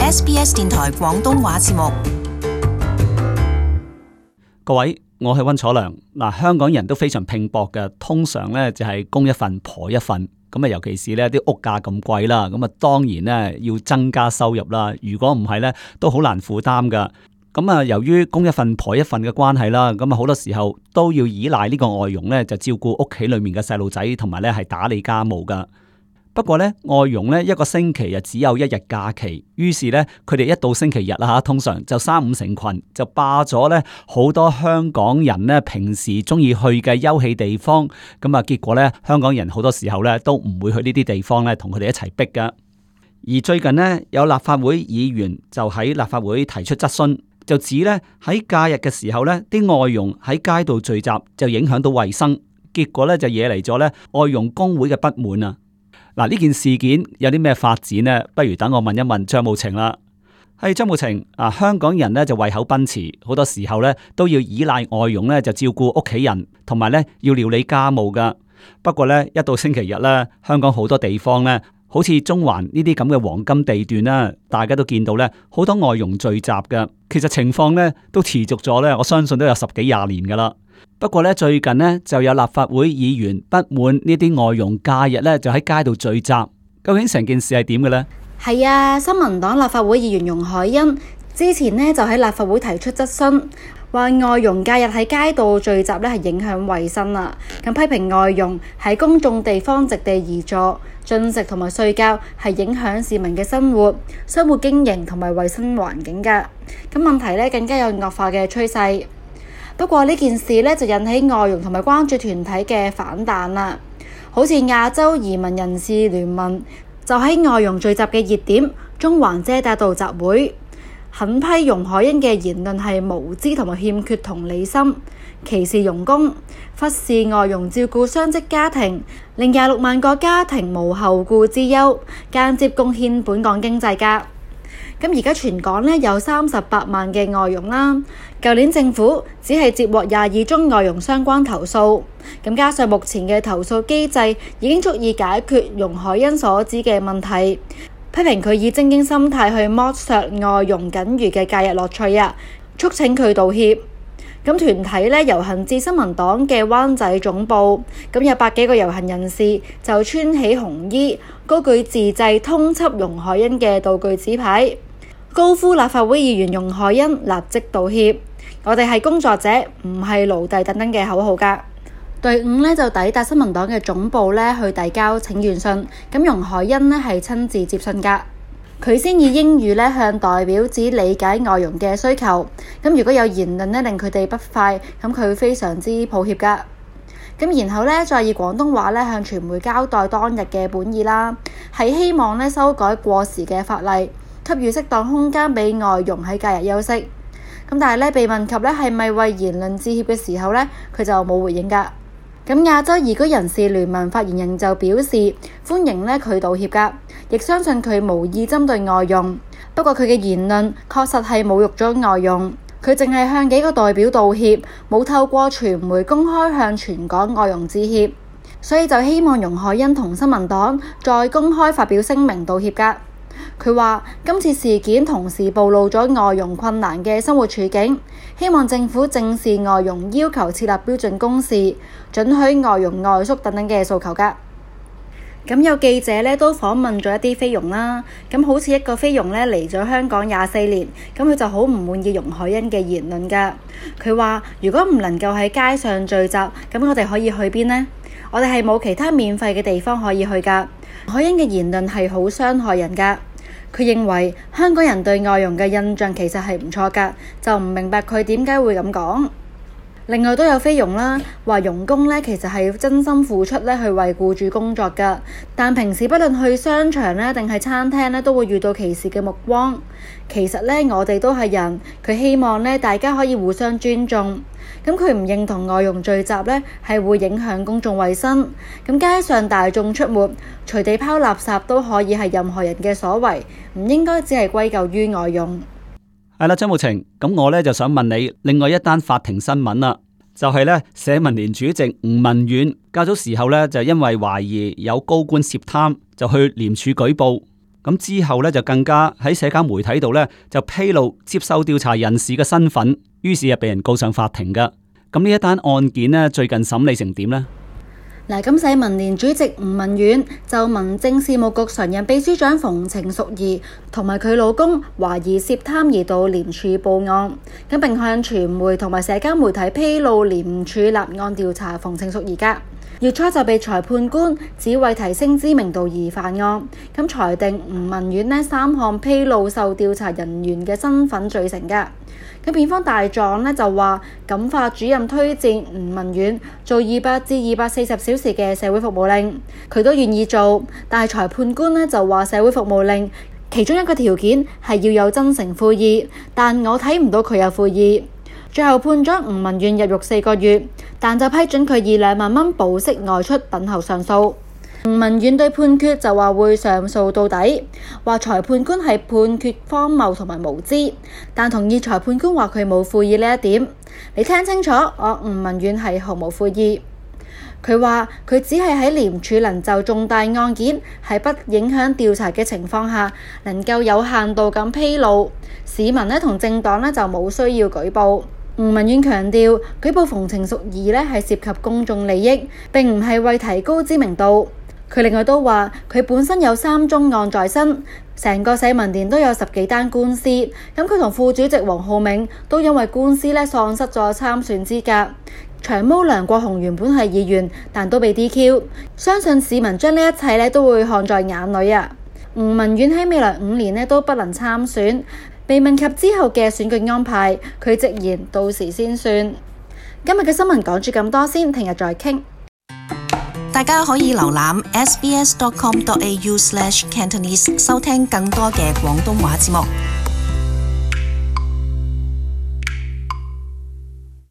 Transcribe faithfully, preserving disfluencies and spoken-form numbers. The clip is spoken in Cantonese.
S B S 電台廣東話節目。 各位，我係溫楚良。嗱，香港人都非常拼搏嘅，通常咧就係公一份，婆一份。咁啊，尤其是咧啲屋價咁貴啦，咁啊當然咧要增加收入啦。如果唔係咧，都好難負擔噶。咁啊，由於公一份婆一份嘅關係啦，咁啊好多時候都要依賴呢個外傭咧，就照顧屋企裏面嘅細路仔，同埋咧係打理家務噶。不過咧，外傭咧一個星期啊只有一日假期，於是咧佢哋一到星期日啦吓，通常就三五成群，就霸咗咧好多香港人咧平時中意去嘅休憩地方。咁啊，結果咧香港人好多時候咧都唔會去呢啲地方咧同佢哋一齊逼噶。而最近呢，有立法會議員就喺立法會提出質詢，就指咧喺假日嘅時候咧，啲外傭喺街道聚集就影響到衛生，結果咧就惹嚟咗咧外傭工會嘅不滿啊！嗱，呢件事件有啲咩發展呢？不如等我問一問張慕晴啦。係張慕晴啊，香港人咧就胃口奔馳，好多時候咧都要依賴外傭咧就照顧屋企人，同埋咧要料理家務噶。不過咧一到星期日咧，香港好多地方咧，好似中環呢啲咁嘅黃金地段啦，大家都見到咧好多外傭聚集噶。其實情況咧都持續咗咧，我相信都有十幾廿年噶啦。不過咧，最近呢，就有立法會議員不滿呢啲外傭假日咧就喺街度聚集，究竟成件事係點嘅呢？ 係啊，新民黨立法會議員容海恩之前呢，就喺立法會提出質詢，話外傭假日喺街道聚集咧係影響衛生啊，咁批評外傭喺公眾地方席地而坐、進食同埋睡覺係影響市民嘅生活、生活經營同埋衛生環境㗎。咁問題咧更加有惡化嘅趨勢。不過呢件事咧就引起外傭同埋關注團體嘅反彈啦，好似亞洲移民人士聯盟就喺外傭聚集嘅熱點中環遮打道集會，狠批容海恩嘅言論係無知同埋欠缺同理心，歧視傭工，忽視外傭照顧雙職家庭，令廿六萬個家庭無後顧之憂，間接貢獻本港經濟㗎。咁而家全港咧有三十八萬嘅外傭啦，舊年政府只係接獲廿二宗外傭相關投訴，咁加上目前嘅投訴機制已經足以解決容海恩所指嘅問題，批評佢以精英心態去剝削外傭僅餘嘅假日樂趣啊，促請佢道歉。咁團體咧遊行至新民黨嘅灣仔總部，咁有百幾個遊行人士就穿起紅衣，高舉自製通緝容海恩嘅道具紙牌，高呼立法會議員容海恩立即道歉，我哋係工作者，唔係奴隸等等嘅口號㗎。隊伍咧就抵達新民黨嘅總部咧去遞交請願信，咁容海恩咧係親自接信㗎。佢先以英語咧向代表指理解外傭嘅需求，咁如果有言論咧令佢哋不快，咁佢非常之抱歉㗎。咁然後咧再以廣東話咧向傳媒交代當日嘅本意啦，係希望咧修改過時嘅法例，給予適當空間俾外傭喺假日休息。咁但係咧被問及咧係咪為言論致歉嘅時候咧，佢就冇回應㗎。咁亞洲移居人士聯盟發言人就表示歡迎咧佢道歉㗎，亦相信佢無意針對外傭。不過佢嘅言論確實係侮辱咗外傭，佢淨係向幾個代表道歉，冇透過傳媒公開向全港外傭致歉，所以就希望容海恩同新民黨再公開發表聲明道歉㗎。佢話今次事件同時暴露咗外傭困難嘅生活處境，希望政府正視外傭要求設立標準工時、准許外傭外宿等等嘅訴求㗎。咁有記者咧都訪問咗一啲菲傭啦，咁好似一個菲傭咧嚟咗香港廿四年，咁佢就好唔滿意容海恩嘅言論㗎。佢話如果唔能夠喺街上聚集，咁我哋可以去邊呢？我哋係冇其他免費嘅地方可以去㗎。海恩嘅言論係好傷害人㗎。佢認為香港人對外傭嘅印象其實係唔錯㗎，就唔明白佢點解會咁講。另外都有菲傭啦，話傭工咧其實係真心付出咧去為僱主工作㗎，但平時不論去商場咧定係餐廳咧都會遇到歧視嘅目光。其實咧我哋都係人，佢希望咧大家可以互相尊重。咁佢唔認同外傭聚集咧係會影響公眾衛生。咁街上大眾出沒、隨地拋垃圾都可以係任何人嘅所為，唔應該只係歸咎於外傭。 係啦，張慕晴，咁我咧就想問你另外一單法庭新聞啦，就係咧社民連主席吳文遠較早時候咧就因為懷疑有高官涉貪，就去廉署舉報。 咁之後咧就更加喺社交媒體度咧就披露接受調查人士嘅身份，於是啊被人告上法庭噶。咁呢一單案件呢，最近審理成點呢？ 嗱，咁社民連主席吳文遠就民政事務局常任秘書長馮程淑儀同埋佢老公懷疑涉貪而到廉署報案，咁並向傳媒同埋社交媒體披露廉署立案調查馮程淑儀噶。月初就被裁判官指為提升知名度而犯案，咁裁定吳文遠呢三項披露受調查人員嘅身份罪成噶。咁辯方大狀呢就話，感化主任推薦吳文遠做二百至二百四十小時嘅社會服務令，佢都願意做，但係裁判官呢就話社會服務令其中一個條件係要有真誠悔意，但我睇唔到佢有悔意。最後判咗吳文遠入獄四個月，但就批准佢以兩萬蚊保釋外出等候上訴。吳文遠對判決就話會上訴到底，話裁判官係判決荒謬同埋無知，但同意裁判官話佢冇悔意呢一點。你聽清楚，我吳文遠係毫無悔意。佢話佢只係喺廉署能就重大案件喺不影響調查嘅情況下，能夠有限度咁披露，市民呢同政黨呢就冇需要舉報。吳文遠強調，舉報馮程淑儀呢係涉及公眾利益，並唔係為提高知名度。佢另外都話，佢本身有三宗案在身，成個社民連都有十幾單官司。咁佢同副主席黃浩銘都因為官司呢喪失咗參選資格。長毛梁國雄原本係議員，但都被 D Q。相信市民將呢一切呢都會看在眼裏啊。吳文遠喺未來五年呢都不能參選。被問及之後嘅選舉安排，佢直言到時先算。今日嘅新聞講住咁多先，聽日再傾。 大家可以瀏覽 s b s dot com dot a u slash cantonese 收聽更多嘅廣東話節目。